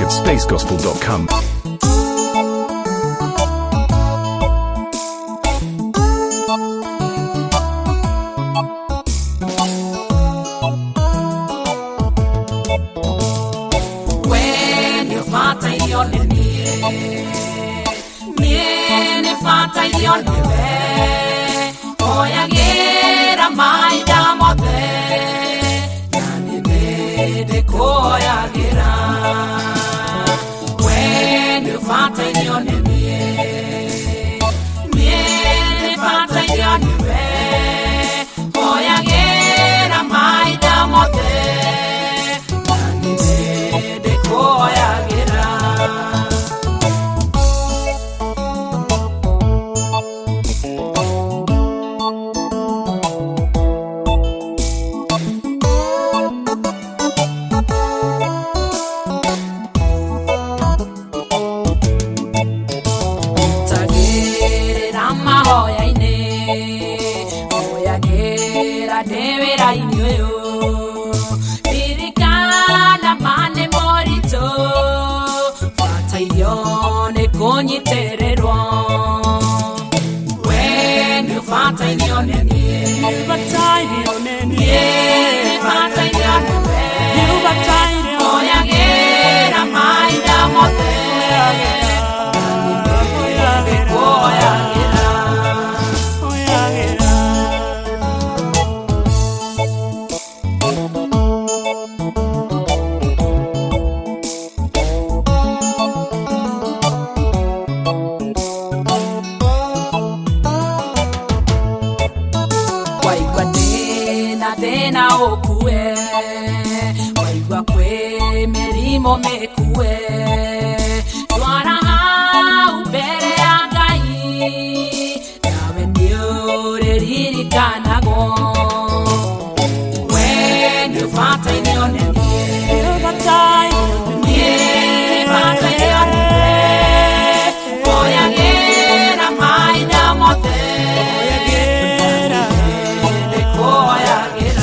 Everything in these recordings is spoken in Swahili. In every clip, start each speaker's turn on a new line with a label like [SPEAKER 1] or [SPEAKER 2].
[SPEAKER 1] at spacegospel.com.
[SPEAKER 2] When you fata yon miene fata yon oya gera mai da mote yani de koya gera. When you fata yon miene fata yon oya gera mai da mote yani de koya gera. When you fata in your name, you baptize your name, fata in your name, you baptize your name, oh ya gera mai da mote, oh ya gera, oh ya gera. Tena okue waigua kwe merimo mekue twara hau mbere ya Ngai nawe nĩũrĩririkanago. When you fata in your name, you baptize your name, oya gera mai da mote, oya gera de koya gera.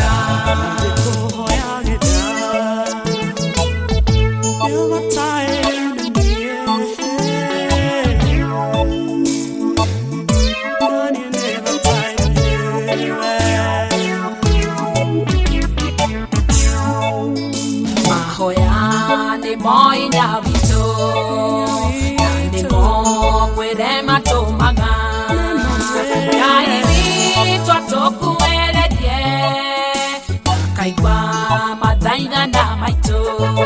[SPEAKER 2] Moi na vito nande mo kwere matomaga nai vito toku eredie kaigwa mataiga na maito.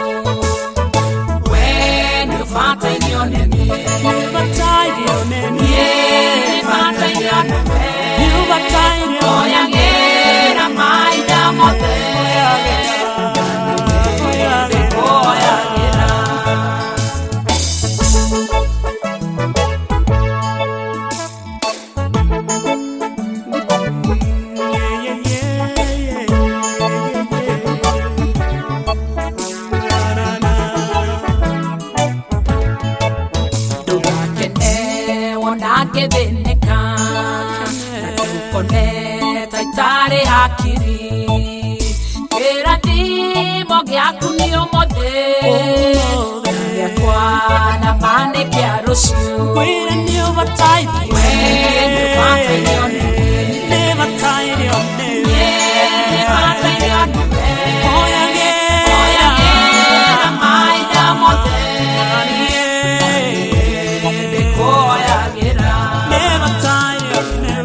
[SPEAKER 2] When you fata in your name, you baptize your name, fata in your name, you baptize your name, oh ya gera mai da mote, oh ya gera. Tare hakiri era timo gyaku ni omode ya kwa na mane kya rosio when you baptize when you fata your name never tie your name fata your name oya gera mai da mote de koya gera never tie your name.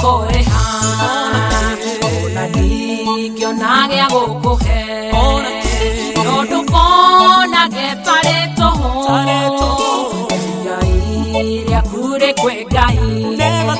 [SPEAKER 2] kũrĩha ona ningĩ onage gũkũhe no ndũkonage tarĩ tũhũ Ngai rĩaku rĩkwĩ Ngai never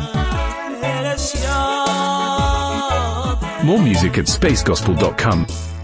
[SPEAKER 1] More music at spacegospel.com.